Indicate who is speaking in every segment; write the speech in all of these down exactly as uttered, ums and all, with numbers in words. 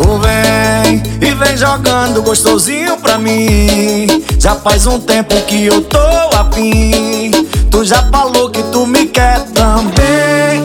Speaker 1: Tu vem e vem jogando gostosinho pra mim. Já faz um tempo que eu tô afim. Tu já falou que tu me quer também.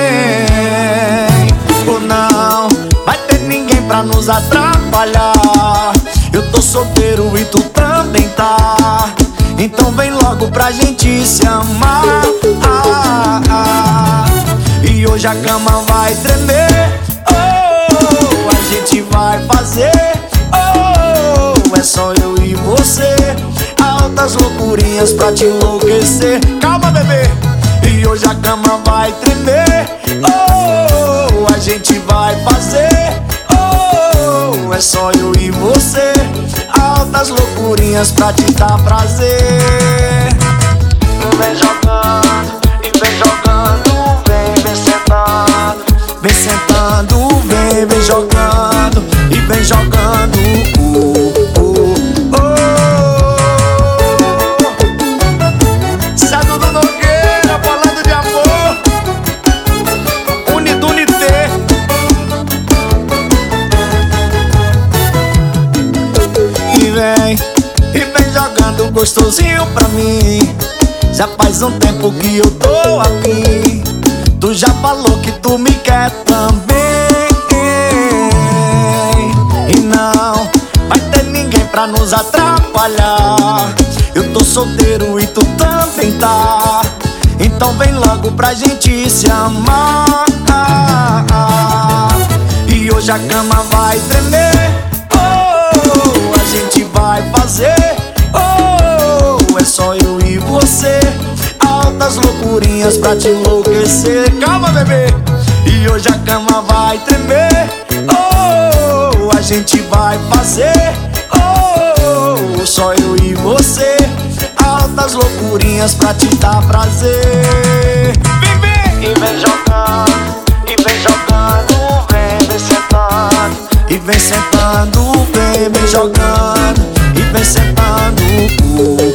Speaker 1: Ou não vai ter ninguém pra nos atrapalhar. Eu tô solteiro e tu também tá. Então vem logo pra gente se amar. ah, ah. E hoje a cama vai tremer. Oh, a gente vai fazer. Oh, é só eu e você. Altas loucurinhas pra te enlouquecer. Calma, bebê. E hoje a cama vai tremer. Oh, a gente vai fazer. Oh, é só eu e você. Altas loucurinhas pra te dar prazer. Vem jogando e vem jogando. Vem, vem sentando. Vem sentando, vem, vem jogando. E vem jogando. uh, uh, oh. Sado do Nogueira, falando de amor. Unido, unité. E vem, e vem jogando gostosinho pra mim. Já faz um tempo que eu tô aqui. Tu já falou que tu me quer também. E não vai ter ninguém pra nos atrapalhar. Eu tô solteiro e tu também tá. Então vem logo pra gente se amar. E hoje a cama vai tremer. Oh, a gente vai fazer. Oh, é só eu e você. Altas loucurinhas pra te enlouquecer. Calma, bebê. E hoje a cama vai tremer. Oh, a gente vai fazer. Oh, só eu e você. Altas loucurinhas pra te dar prazer. Vem, vem. E vem jogando, e vem jogando. Vem, vem sentando. E vem sentando, vem, vem jogando. E vem sentando.